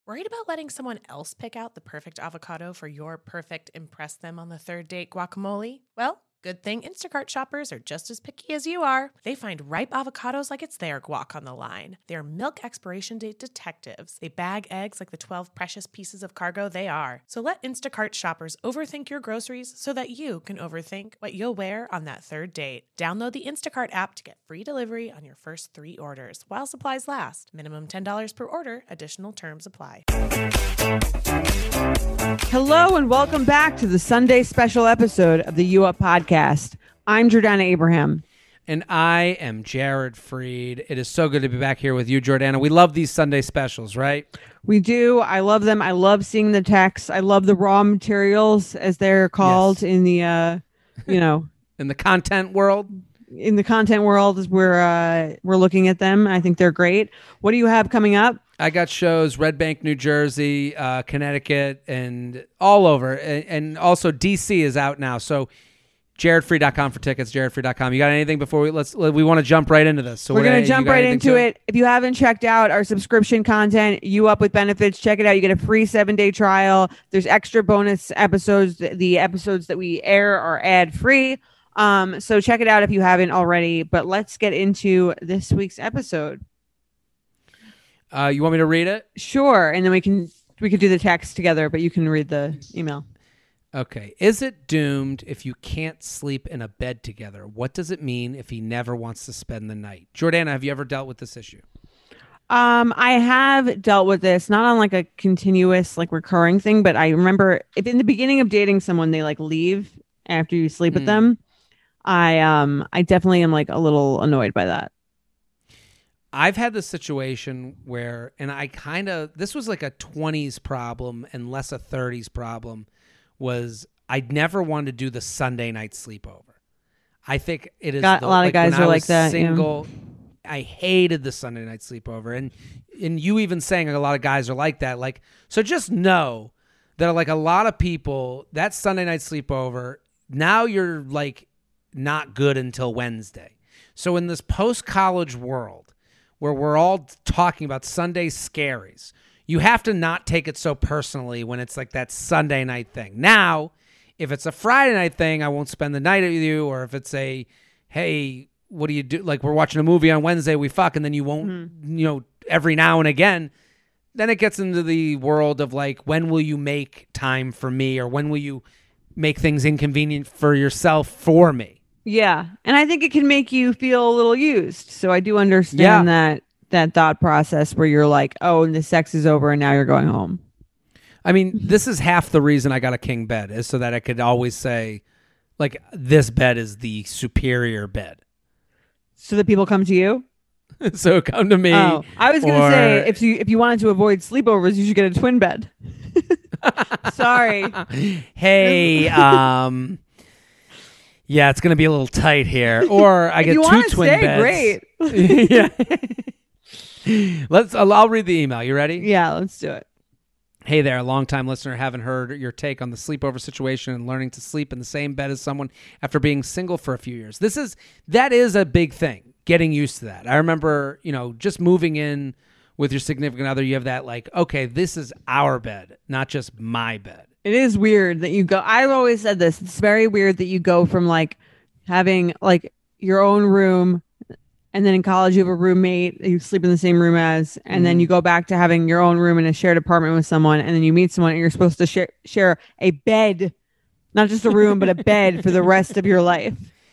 Worried about letting someone else pick out the perfect avocado for your perfect impress them on the third date guacamole? Well, good thing Instacart shoppers are just as picky as you are. They find ripe avocados like it's their guac on the line. They're milk expiration date detectives. They bag eggs like the 12 precious pieces of cargo they are. So let Instacart shoppers overthink your groceries so that you can overthink what you'll wear on that third date. Download the Instacart app to get free delivery on your first 3 orders while supplies last. Minimum $10 per order. Additional terms apply. Hello and welcome back to the Sunday special episode of the U Up Podcast. I'm Jordana Abraham. And I am Jared Freed. It is so good to be back here with you, Jordana. We love these Sunday specials, right? We do. I love them. I love seeing the texts. I love the raw materials, as they're called in the, in the content world. In the content world, as we're looking at them. I think they're great. What do you have coming up? I got shows Red Bank, New Jersey, Connecticut, and all over. And also DC is out now. So jaredfree.com for tickets, jaredfree.com. You got anything before we want to jump right into this? So we're going to jump right into it. If you haven't checked out our subscription content, You Up with Benefits, check it out. You get a free 7-day trial. There's extra bonus episodes. The episodes that we air are ad-free. So check it out if you haven't already. But let's get into this week's episode. You want me to read it? Sure. And then we could do the text together, but you can read the email. Okay. Is it doomed if you can't sleep in a bed together? What does it mean if he never wants to spend the night? Jordana, have you ever dealt with this issue? I have dealt with this, not on like a continuous, like recurring thing, but I remember if in the beginning of dating someone, they like leave after you sleep with them. I definitely am like a little annoyed by that. I've had this situation where, and this was like a 20s problem and less a 30s problem, was I never wanted to do the Sunday night sleepover. I think it is a lot of guys are like that. Single, yeah. I hated the Sunday night sleepover, and you even saying a lot of guys are like that. Like, so just know that like a lot of people, that Sunday night sleepover, now you're like not good until Wednesday. So in this post-college world where we're all talking about Sunday scaries, you have to not take it so personally when it's like that Sunday night thing. Now, if it's a Friday night thing, I won't spend the night with you. Or if it's a, hey, what do you do? Like we're watching a movie on Wednesday, we fuck, and then you won't, every now and again. Then it gets into the world of like, when will you make time for me? Or when will you make things inconvenient for yourself for me? Yeah. And I think it can make you feel a little used. So I do understand that thought process where you're like, oh, and the sex is over and now you're going home. I mean, this is half the reason I got a king bed, is so that I could always say, like, this bed is the superior bed. So that people come to you? So come to me. Oh, I was going to say, if you wanted to avoid sleepovers, you should get a twin bed. Sorry. Hey, yeah, it's going to be a little tight here. Or I get two twin beds. Great. Yeah. I'll read the email. You ready? Yeah, let's do it. Hey there, longtime listener. Haven't heard your take on the sleepover situation and learning to sleep in the same bed as someone after being single for a few years. That is a big thing, getting used to that. I remember, just moving in with your significant other, you have that like, okay, this is our bed, not just my bed. It is weird that you go, I've always said this, it's very weird that you go from like having like your own room, and then in college you have a roommate that you sleep in the same room as, and then you go back to having your own room in a shared apartment with someone, and then you meet someone and you're supposed to share a bed, not just a room, but a bed for the rest of your life.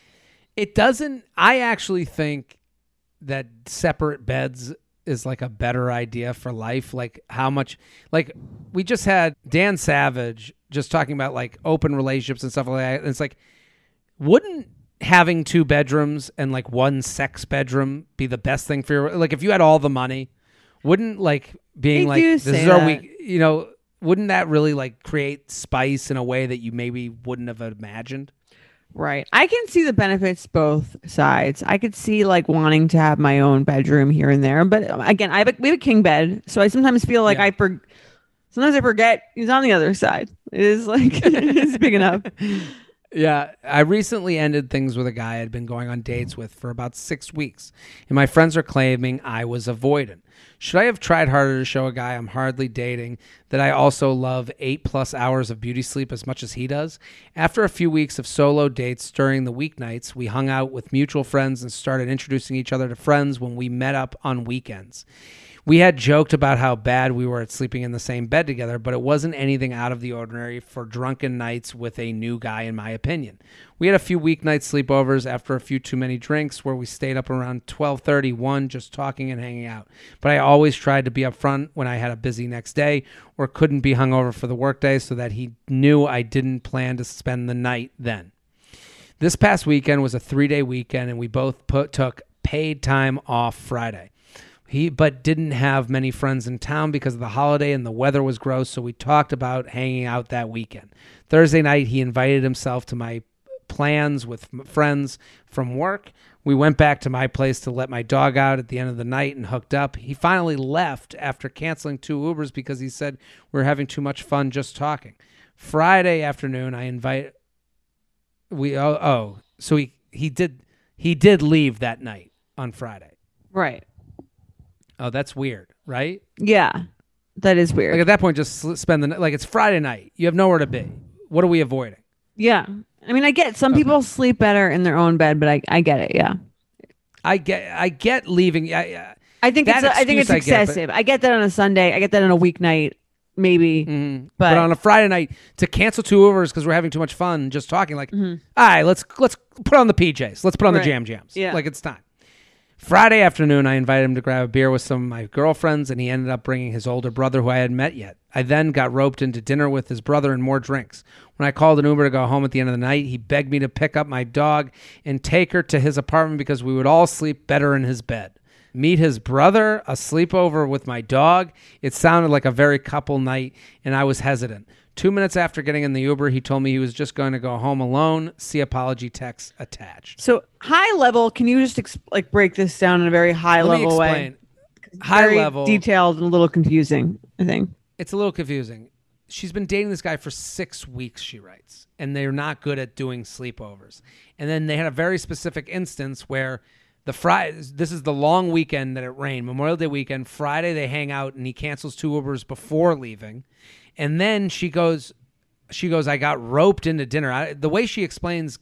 I actually think that separate beds is like a better idea for life. Like how much, like we just had Dan Savage just talking about like open relationships and stuff like that. And it's like, wouldn't having 2 bedrooms and like 1 sex bedroom be the best thing for your, like if you had all the money, wouldn't like being like, this is our week, wouldn't that really like create spice in a way that you maybe wouldn't have imagined? Right. I can see the benefits both sides. I could see like wanting to have my own bedroom here and there. But again, we have a king bed. So I sometimes feel like sometimes I forget he's on the other side. It is like, it's big enough. Yeah, I recently ended things with a guy I'd been going on dates with for about 6 weeks, and my friends are claiming I was avoidant. Should I have tried harder to show a guy I'm hardly dating that I also love 8+ hours of beauty sleep as much as he does? After a few weeks of solo dates during the weeknights, we hung out with mutual friends and started introducing each other to friends when we met up on weekends. We had joked about how bad we were at sleeping in the same bed together, but it wasn't anything out of the ordinary for drunken nights with a new guy, in my opinion. We had a few weeknight sleepovers after a few too many drinks where we stayed up around 12:30, 1, just talking and hanging out. But I always tried to be upfront when I had a busy next day or couldn't be hungover for the workday so that he knew I didn't plan to spend the night then. This past weekend was a 3-day weekend, and we both took paid time off Friday. But didn't have many friends in town because of the holiday and the weather was gross, so we talked about hanging out that weekend. Thursday night, he invited himself to my plans with friends from work. We went back to my place to let my dog out at the end of the night and hooked up. He finally left after canceling 2 Ubers because he said we were having too much fun just talking. Friday afternoon, so he did leave that night on Friday. Right. Oh, that's weird, right? Yeah, that is weird. Like at that point, just spend the night. Like it's Friday night. You have nowhere to be. What are we avoiding? Yeah. I mean, I get some people sleep better in their own bed, but I get it. Yeah. I get leaving. I think it's excessive. I get that on a Sunday. I get that on a weeknight, maybe. Mm-hmm. But on a Friday night to cancel 2 Ubers because we're having too much fun just talking. Like, all right, let's put on the PJs. Let's put on the jam jams. Yeah. Like it's time. Friday afternoon, I invited him to grab a beer with some of my girlfriends, and he ended up bringing his older brother who I hadn't met yet. I then got roped into dinner with his brother and more drinks. When I called an Uber to go home at the end of the night, he begged me to pick up my dog and take her to his apartment because we would all sleep better in his bed. Meet his brother, a sleepover with my dog. It sounded like a very couple night, and I was hesitant. 2 minutes after getting in the Uber, he told me he was just going to go home alone. See apology text attached. So high level, can you just break this down in a very high level way? High level, detailed, and a little confusing, I think. It's a little confusing. She's been dating this guy for 6 weeks, she writes, and they're not good at doing sleepovers. And then they had a very specific instance where this is the long weekend that it rained, Memorial Day weekend. Friday they hang out and he cancels 2 Ubers before leaving. And then she goes, I got roped into dinner. The way she explains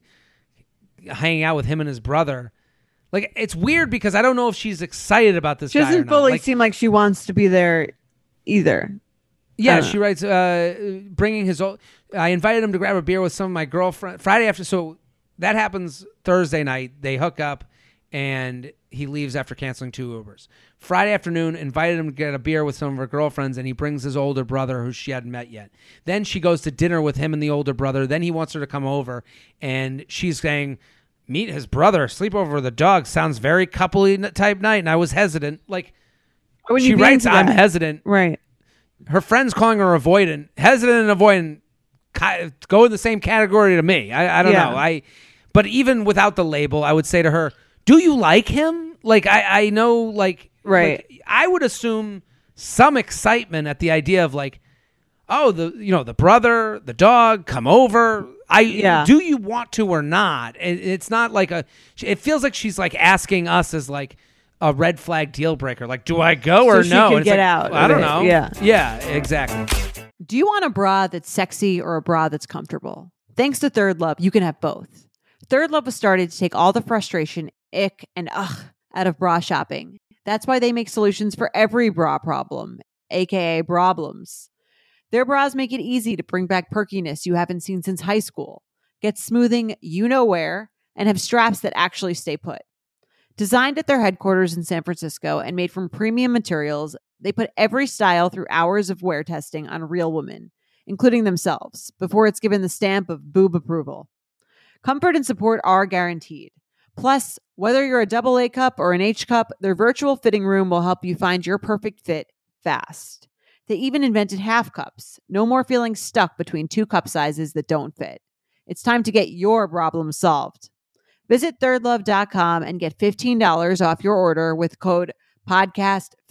hanging out with him and his brother, like it's weird because I don't know if she's excited about this guy or not. She doesn't fully seem like she wants to be there either. Yeah, she writes, bringing I invited him to grab a beer with some of my girlfriend Friday after. So that happens Thursday night. They hook up and he leaves after canceling 2 Ubers. Friday afternoon, invited him to get a beer with some of her girlfriends, and he brings his older brother who she hadn't met yet. Then she goes to dinner with him and the older brother. Then he wants her to come over, and she's saying, meet his brother, sleep over the dog. Sounds very couple-y type night, and I was hesitant. Like, she writes, I'm hesitant. Right. Her friend's calling her avoidant. Hesitant and avoidant go in the same category to me. I don't know. But even without the label, I would say to her, do you like him? Like, I know, like, right. Like, I would assume some excitement at the idea of like, oh, the brother, the dog, come over. Do you want to or not? It's not like it feels like she's like asking us as like a red flag deal breaker. Like, do I go or no? She could get out. I don't know. Yeah, exactly. Do you want a bra that's sexy or a bra that's comfortable? Thanks to Third Love, you can have both. Third Love was started to take all the frustration, ick, and ugh out of bra shopping. That's why they make solutions for every bra problem, aka problems. Their bras make it easy to bring back perkiness you haven't seen since high school, get smoothing you know where, and have straps that actually stay put. Designed at their headquarters in San Francisco and made from premium materials, they put every style through hours of wear testing on real women, including themselves, before it's given the stamp of boob approval. Comfort and support are guaranteed. Plus, whether you're a double A cup or an H cup, their virtual fitting room will help you find your perfect fit fast. They even invented half cups. No more feeling stuck between 2 cup sizes that don't fit. It's time to get your problem solved. Visit thirdlove.com and get $15 off your order with code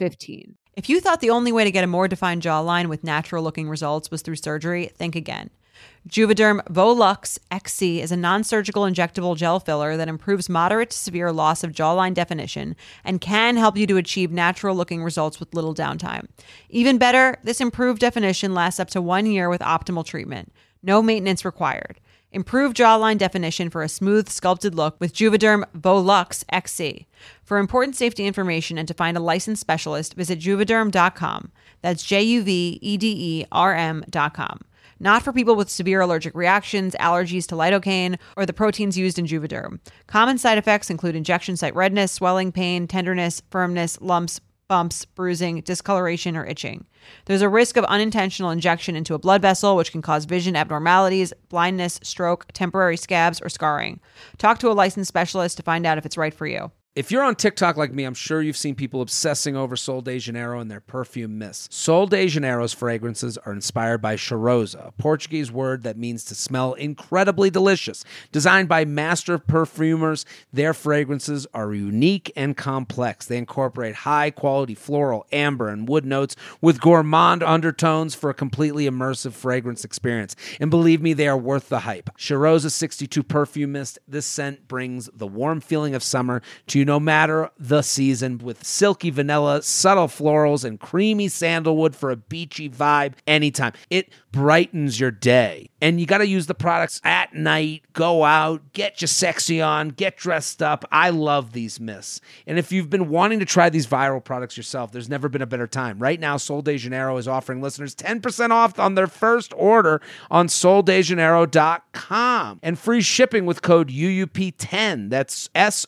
podcast15. If you thought the only way to get a more defined jawline with natural-looking results was through surgery, think again. Juvederm Volux XC is a non-surgical injectable gel filler that improves moderate to severe loss of jawline definition and can help you to achieve natural-looking results with little downtime. Even better, this improved definition lasts up to 1 year with optimal treatment. No maintenance required. Improve jawline definition for a smooth, sculpted look with Juvederm Volux XC. For important safety information and to find a licensed specialist, visit juvederm.com. That's JUVEDERM.com. Not for people with severe allergic reactions, allergies to lidocaine, or the proteins used in Juvederm. Common side effects include injection site redness, swelling, pain, tenderness, firmness, lumps, bumps, bruising, discoloration, or itching. There's a risk of unintentional injection into a blood vessel, which can cause vision abnormalities, blindness, stroke, temporary scabs, or scarring. Talk to a licensed specialist to find out if it's right for you. If you're on TikTok like me, I'm sure you've seen people obsessing over Sol de Janeiro and their perfume mists. Sol de Janeiro's fragrances are inspired by cheirosa, a Portuguese word that means to smell incredibly delicious. Designed by master perfumers, their fragrances are unique and complex. They incorporate high-quality floral, amber, and wood notes with gourmand undertones for a completely immersive fragrance experience. And believe me, they are worth the hype. Cheirosa 62 Perfume Mist, this scent brings the warm feeling of summer to you no matter the season, with silky vanilla, subtle florals, and creamy sandalwood for a beachy vibe anytime. It brightens your day. And you got to use the products at night, go out, get your sexy on, get dressed up. I love these mists. And if you've been wanting to try these viral products yourself, there's never been a better time. Right now, Sol de Janeiro is offering listeners 10% off on their first order on soldejaneiro.com and free shipping with code UUP10. That's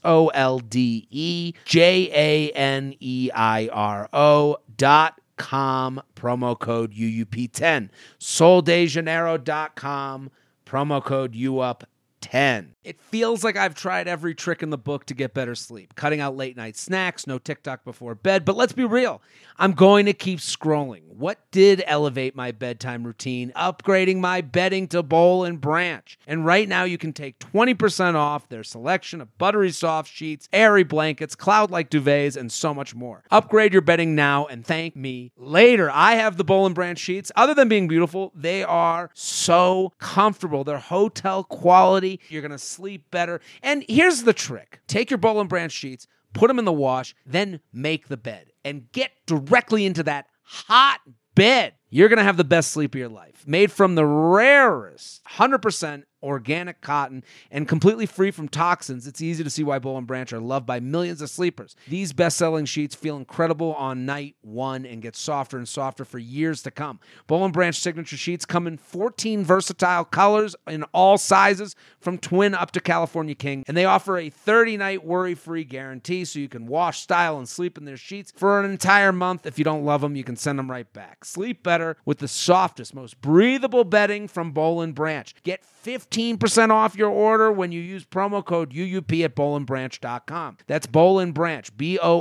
SoldeJaneiro.com, promo code UUP10. soldejaneiro.com, promo code UUP10. It feels like I've tried every trick in the book to get better sleep. Cutting out late night snacks, no TikTok before bed. But let's be real. I'm going to keep scrolling. What did elevate my bedtime routine? Upgrading my bedding to Boll and Branch. And right now you can take 20% off their selection of buttery soft sheets, airy blankets, cloud-like duvets, and so much more. Upgrade your bedding now and thank me later. I have the Boll and Branch sheets. Other than being beautiful, they are so comfortable. They're hotel quality. You're going to sleep better. And here's the trick. Take your Boll and Branch sheets, put them in the wash, then make the bed and get directly into that hot bed. You're going to have the best sleep of your life. Made from the rarest 100% organic cotton and completely free from toxins, it's easy to see why Boll and Branch are loved by millions of sleepers. These best-selling sheets feel incredible on night one and get softer and softer for years to come. Boll and Branch signature sheets come in 14 versatile colors in all sizes, from twin up to California King, and they offer a 30-night worry-free guarantee, so you can wash, style, and sleep in their sheets for an entire month. If you don't love them, you can send them right back. Sleep better with the softest, most breathable bedding from Boll and Branch. Get 15% off your order when you use promo code UUP at bollandbranch.com. That's Boll and Branch,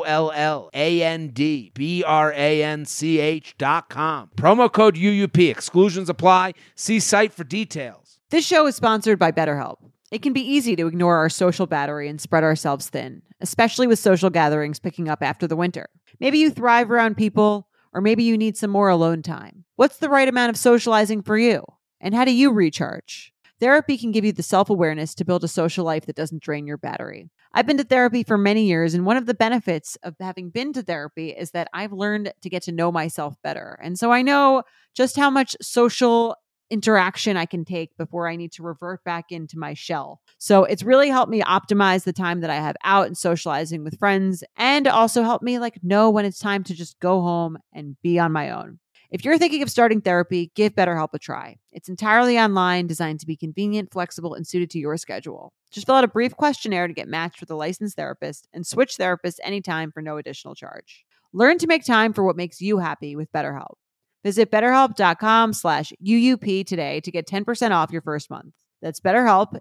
BOLLANDBRANCH.com. Promo code UUP. Exclusions apply. See site for details. This show is sponsored by BetterHelp. It can be easy to ignore our social battery and spread ourselves thin, especially with social gatherings picking up after the winter. Maybe you thrive around people, or maybe you need some more alone time. What's the right amount of socializing for you? And how do you recharge? Therapy can give you the self-awareness to build a social life that doesn't drain your battery. I've been to therapy for many years, and one of the benefits of having been to therapy is that I've learned to get to know myself better. And so I know just how much social interaction I can take before I need to revert back into my shell. So it's really helped me optimize the time that I have out and socializing with friends, and also helped me know when it's time to just go home and be on my own. If you're thinking of starting therapy, give BetterHelp a try. It's entirely online, designed to be convenient, flexible, and suited to your schedule. Just fill out a brief questionnaire to get matched with a licensed therapist and switch therapists anytime for no additional charge. Learn to make time for what makes you happy with BetterHelp. Visit BetterHelp.com/UUP today to get 10% off your first month. That's BetterHelp,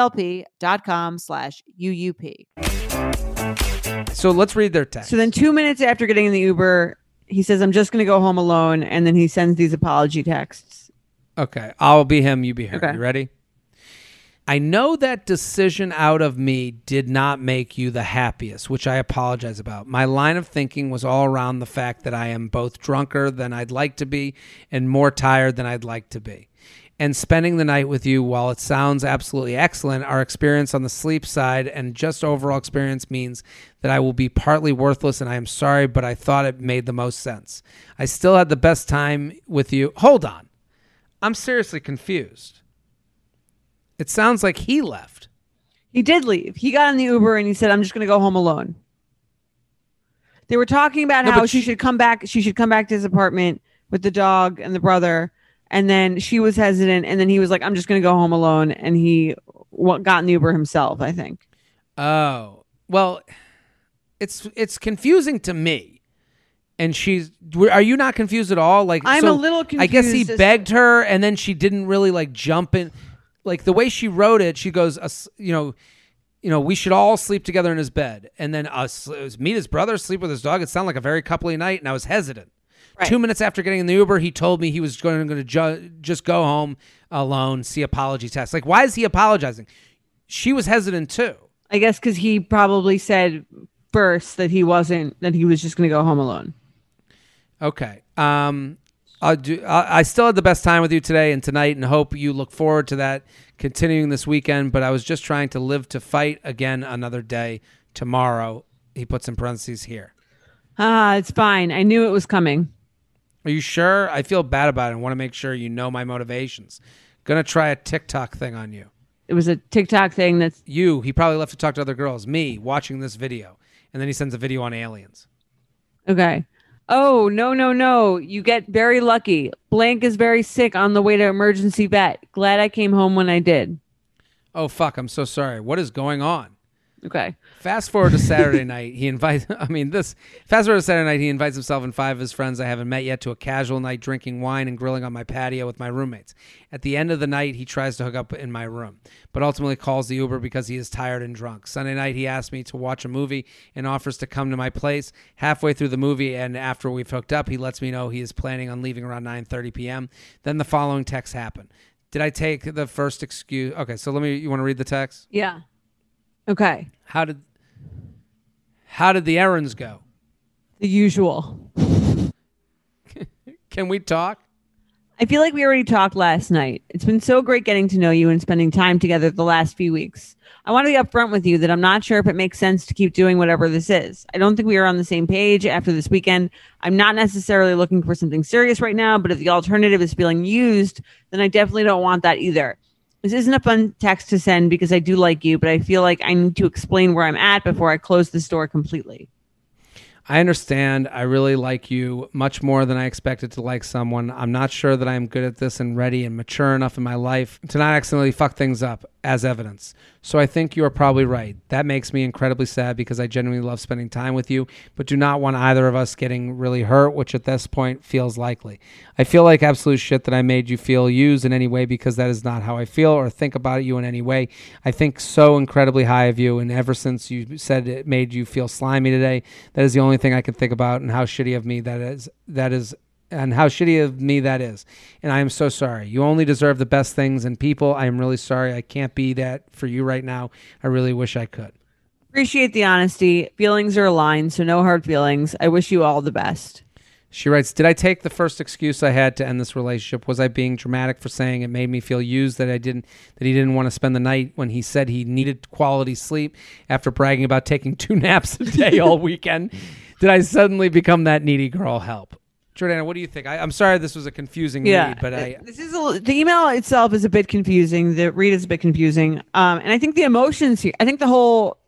HELP.com/UUP. So let's read their text. So then 2 minutes after getting in the Uber, he says, I'm just going to go home alone. And then he sends these apology texts. Okay. I'll be him, you be her. Okay. You ready? I know that decision out of me did not make you the happiest, which I apologize about. My line of thinking was all around the fact that I am both drunker than I'd like to be and more tired than I'd like to be. and spending the night with you, while it sounds absolutely excellent, our experience on the sleep side and just overall experience means that I will be partly worthless, and I am sorry, but I thought it made the most sense. I still had the best time with you. Hold on. I'm seriously confused. It sounds like he left. He did leave. He got in the Uber and he said, I'm just going to go home alone. They were talking about how she should come back. She should come back to his apartment with the dog and the brother. And then she was hesitant. And then he was like, I'm just going to go home alone. And he got in the Uber himself, I think. Oh, well, it's confusing to me. And are you not confused at all? Like, I'm a little confused. I guess he begged her and then she didn't really like jump in. Like the way she wrote it, she goes, we should all sleep together in his bed. And then meet his brother, sleep with his dog. It sounded like a very coupley night. And I was hesitant. Right. 2 minutes after getting in the Uber, he told me he was going to just go home alone, see apology text. Like, why is he apologizing? She was hesitant too. I guess because he probably said first that he was just going to go home alone. Okay. I still had the best time with you today and tonight, and hope you look forward to that continuing this weekend. But I was just trying to live to fight again another day tomorrow. He puts in parentheses here. It's fine. I knew it was coming. Are you sure? I feel bad about it and want to make sure you know my motivations. Gonna try a TikTok thing on you. It was a TikTok thing that's... You. He probably left to talk to other girls. Me, watching this video. And then he sends a video on aliens. Okay. Oh, no. You get very lucky. Blank is very sick on the way to emergency vet. Glad I came home when I did. Oh, fuck. I'm so sorry. What is going on? Okay. Fast forward to Saturday night. Fast forward to Saturday night. He invites himself and 5 of his friends I haven't met yet to a casual night, drinking wine and grilling on my patio with my roommates. At the end of the night, he tries to hook up in my room, but ultimately calls the Uber because he is tired and drunk. Sunday night, he asks me to watch a movie and offers to come to my place. Halfway through the movie and after we've hooked up, he lets me know he is planning on leaving around 9:30 p.m. Then the following texts happen. Did I take the first excuse? Okay, so you want to read the text? Yeah. Okay. How did the errands go? The usual. Can we talk? I feel like we already talked last night. It's been so great getting to know you and spending time together the last few weeks. I want to be upfront with you that I'm not sure if it makes sense to keep doing whatever this is. I don't think we are on the same page after this weekend. I'm not necessarily looking for something serious right now, but if the alternative is feeling used, then I definitely don't want that either. This isn't a fun text to send because I do like you, but I feel like I need to explain where I'm at before I close this door completely. I understand. I really like you much more than I expected to like someone. I'm not sure that I am good at this and ready and mature enough in my life to not accidentally fuck things up as evidence. So I think you are probably right. That makes me incredibly sad because I genuinely love spending time with you, but do not want either of us getting really hurt, which at this point feels likely. I feel like absolute shit that I made you feel used in any way because that is not how I feel or think about you in any way. I think so incredibly high of you, and ever since you said it made you feel slimy today, that is the only thing I can think about and how shitty of me that is. And how shitty of me that is. And I am so sorry. You only deserve the best things and people. I am really sorry. I can't be that for you right now. I really wish I could. Appreciate the honesty. Feelings are aligned, so no hard feelings. I wish you all the best. She writes, did I take the first excuse I had to end this relationship? Was I being dramatic for saying it made me feel used, that he didn't want to spend the night when he said he needed quality sleep after bragging about taking 2 naps a day all weekend? Did I suddenly become that needy girl? Help. Jordana, what do you think? I'm sorry this was a confusing read, but the email itself is a bit confusing. The read is a bit confusing, and I think the emotions here. I think the whole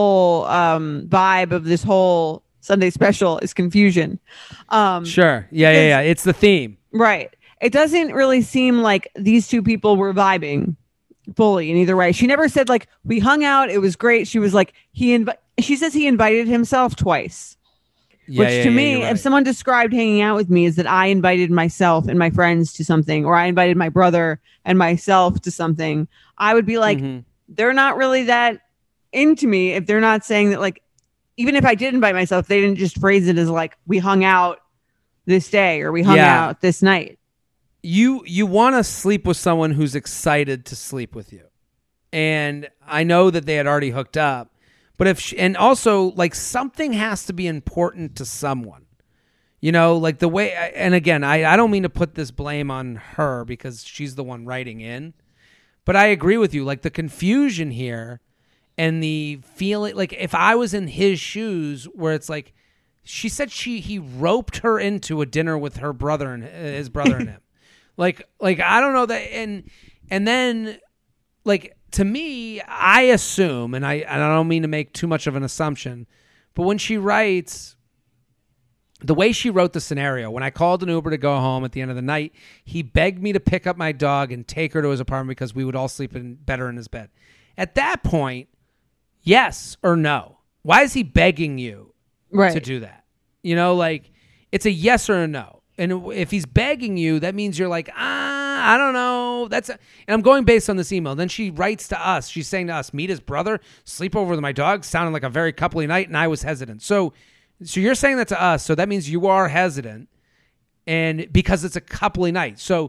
vibe of this whole Sunday special is confusion. Sure, yeah. It's the theme, right? It doesn't really seem like these two people were vibing fully in either way. She never said like we hung out, it was great. She was like she says he invited himself twice. Which to me, right. If someone described hanging out with me as that I invited myself and my friends to something, or I invited my brother and myself to something, I would be like, they're not really that into me if they're not saying that, like, even if I did invite myself, they didn't just phrase it as like, we hung out this day or we hung out this night. You want to sleep with someone who's excited to sleep with you. And I know that they had already hooked up. But and also, like, something has to be important to someone. You know, like the way, and again, I don't mean to put this blame on her because she's the one writing in, but I agree with you. Like the confusion here and the feeling, like if I was in his shoes where it's like, she said he roped her into a dinner with her brother and his brother and him. Like I don't know that. And then like to me, I assume, and I don't mean to make too much of an assumption, but when she writes, the way she wrote the scenario, when I called an Uber to go home at the end of the night, he begged me to pick up my dog and take her to his apartment because we would all sleep better in his bed. At that point, yes or no? Why is he begging you to do that? You know, like it's a yes or a no. And if he's begging you, that means you're like, I don't know. And I'm going based on this email. Then she writes to us. She's saying to us, meet his brother, sleep over with my dog. Sounded like a very coupley night, and I was hesitant. So you're saying that to us, so that means you are hesitant, and because it's a coupley night. So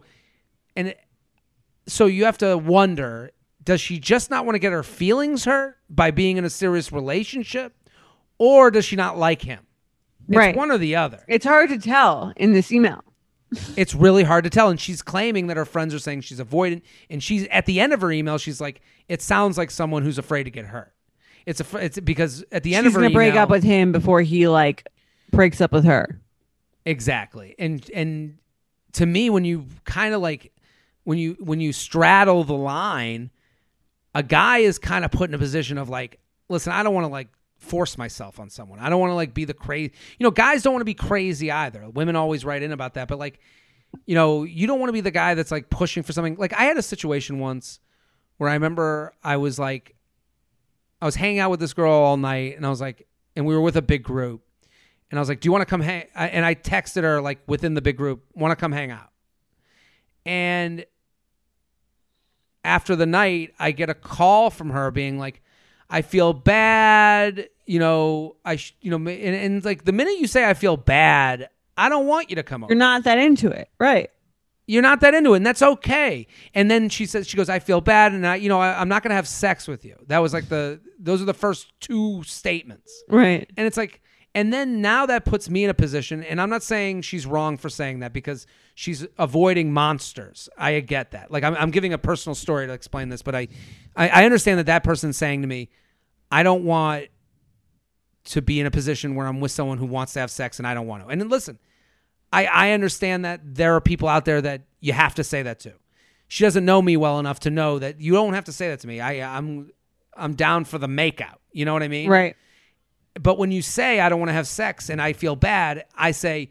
you have to wonder, does she just not want to get her feelings hurt by being in a serious relationship, or does she not like him? It's one or the other. It's hard to tell in this email. It's really hard to tell, and she's claiming that her friends are saying she's avoidant, and she's at the end of her email, she's like, it sounds like someone who's afraid to get hurt. It's because at the end of her email, she's gonna break up with him before he like breaks up with her. Exactly, and to me, when you kind of like when you straddle the line, a guy is kind of put in a position of like, listen, I don't want to like force myself on someone. I don't want to like be the crazy. You know, guys don't want to be crazy either. Women always write in about that, but like, you know, you don't want to be the guy that's like pushing for something. Like I had a situation once where I remember I was hanging out with this girl all night, and I was like, and we were with a big group, and I was like, do you want to come hang? And I texted her like within the big group, want to come hang out? And after the night, I get a call from her being like, I feel bad, you know, and like the minute you say I feel bad, I don't want you to come over. You're not that into it, right? You're not that into it, and that's okay. And then she goes, I feel bad, and I'm not going to have sex with you. That was like those are the first two statements. Right. And it's like, and then now that puts me in a position, and I'm not saying she's wrong for saying that because she's avoiding monsters. I get that. Like I'm giving a personal story to explain this, but I understand that person's saying to me, I don't want to be in a position where I'm with someone who wants to have sex and I don't want to. And then listen, I understand that there are people out there that you have to say that to. She doesn't know me well enough to know that you don't have to say that to me. I'm down for the makeout. You know what I mean? Right. But when you say I don't want to have sex and I feel bad, I say,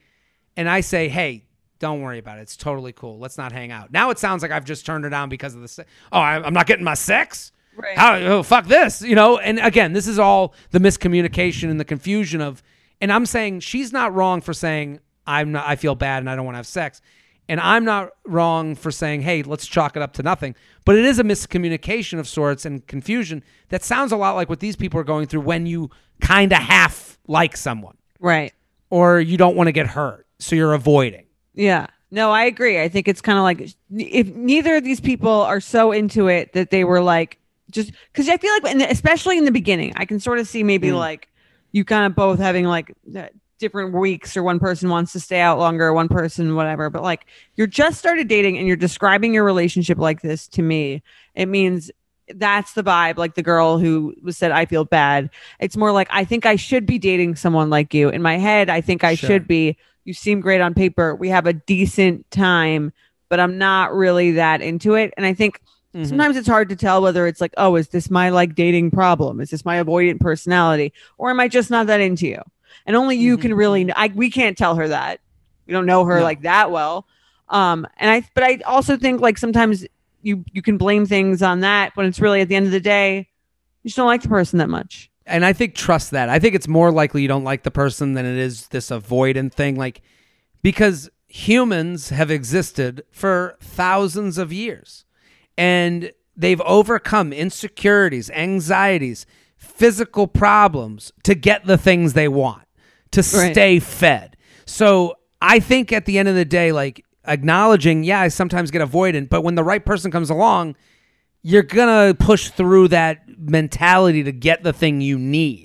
hey, don't worry about it. It's totally cool. Let's not hang out. Now it sounds like I've just turned her down because of the I'm not getting my sex? Right. Fuck this, you know? And again, this is all the miscommunication and the confusion of, and I'm saying she's not wrong for saying I feel bad and I don't want to have sex. And I'm not wrong for saying, hey, let's chalk it up to nothing. But it is a miscommunication of sorts and confusion that sounds a lot like what these people are going through when you kind of half like someone. Right. Or you don't want to get hurt, so you're avoiding. Yeah. No, I agree. I think it's kind of like if neither of these people are so into it that they were like, just because I feel like, especially in the beginning, I can sort of see maybe like you kind of both having like different weeks, or one person wants to stay out longer, one person whatever, but like you're just started dating and you're describing your relationship like this to me, it means that's the vibe. Like the girl who said I feel bad, it's more like I think I should be dating someone like you. In my head, I think I should be. You seem great on paper, we have a decent time, but I'm not really that into it. And I think sometimes it's hard to tell whether it's like, oh, is this my like dating problem, is this my avoidant personality, or am I just not that into you? And only you can really, we can't tell her that. We don't know her like that well. But I also think like sometimes you can blame things on that when it's really at the end of the day, you just don't like the person that much. And I think trust that. I think it's more likely you don't like the person than it is this avoidant thing. Like, because humans have existed for thousands of years and they've overcome insecurities, anxieties, physical problems to get the things they want, to stay fed. So I think at the end of the day, like acknowledging, I sometimes get avoidant, but when the right person comes along, you're going to push through that mentality to get the thing you need.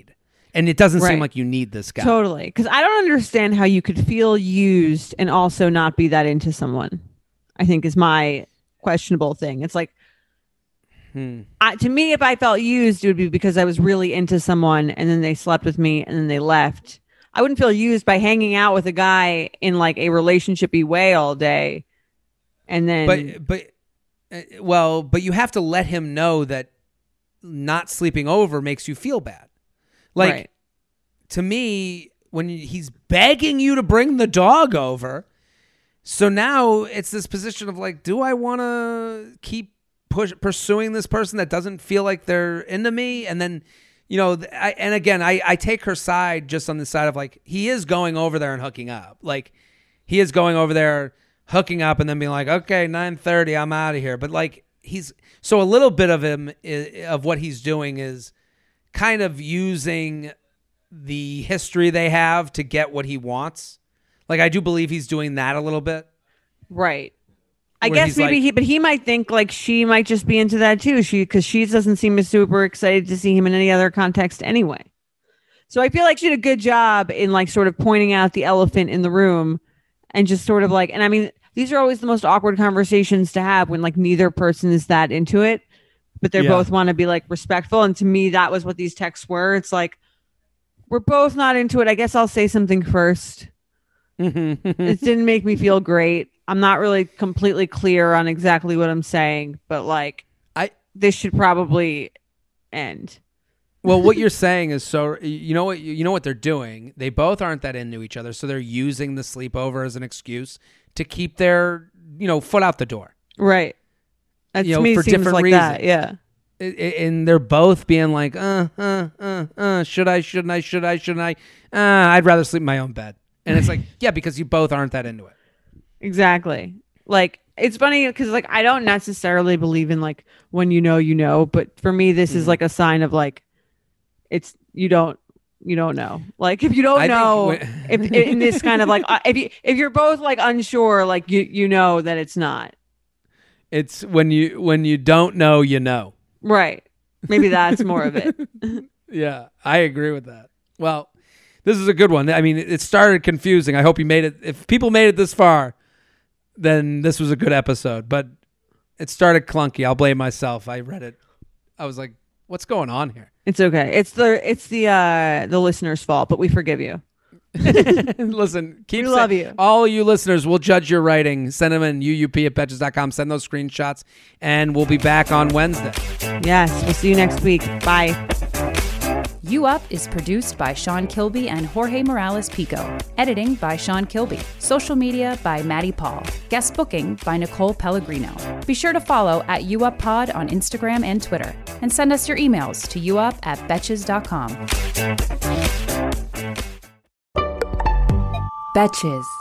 And it doesn't seem Right. like you need this guy. Totally. Because I don't understand how you could feel used and also not be that into someone, I think is my questionable thing. It's like, to me, if I felt used, it would be because I was really into someone and then they slept with me and then they left. I wouldn't feel used by hanging out with a guy in like a relationship-y way all day. And then, But you have to let him know that not sleeping over makes you feel bad. Like, right. to me, when he's begging you to bring the dog over, so now it's this position of like, do I want to keep pursuing this person that doesn't feel like they're into me? And then, I take her side just on the side of like, he is going over there and hooking up. Like, he is going over there, hooking up, and then being like, okay, 9:30, I'm out of here. But like, so a little bit of him of what he's doing is kind of using the history they have to get what he wants. Like, I do believe he's doing that a little bit. Right. I Where guess he's maybe like- he might think like she might just be into that too. Because she doesn't seem super excited to see him in any other context anyway. So I feel like she did a good job in like sort of pointing out the elephant in the room and just sort of like, and I mean, these are always the most awkward conversations to have when like neither person is that into it, but they both want to be like respectful. And to me, that was what these texts were. It's like, we're both not into it. I guess I'll say something first. It didn't make me feel great. I'm not really completely clear on exactly what I'm saying, but like, this should probably end. Well, what you're saying is you know what they're doing. They both aren't that into each other, so they're using the sleepover as an excuse to keep their foot out the door. Right. That to me for seems different like reasons. that. Yeah. And they're both being like, should I? I'd rather sleep in my own bed. And it's like, yeah, because you both aren't that into it. Exactly. Like, it's funny because like I don't necessarily believe in like when but for me this is like a sign of like it's you don't know. Like if you don't know if in this kind of like if you're both like unsure, like you know that it's not. It's when you don't know, you know. Right. Maybe that's more of it. Yeah, I agree with that. Well, this is a good one. I mean, it started confusing. I hope you made it. If people made it this far, then this was a good episode. But it started clunky. I'll blame myself. I read it. I was like, what's going on here? It's okay. It's the listener's fault, but we forgive you. Listen, we love you. All you listeners, we'll judge your writing. Send them in uup@betches.com. Send those screenshots, and we'll be back on Wednesday. Yes. We'll see you next week. Bye. You Up is produced by Sean Kilby and Jorge Morales Pico. Editing by Sean Kilby. Social media by Maddie Paul. Guest booking by Nicole Pellegrino. Be sure to follow @UUpPod on Instagram and Twitter. And send us your emails to youup@betches.com. Betches.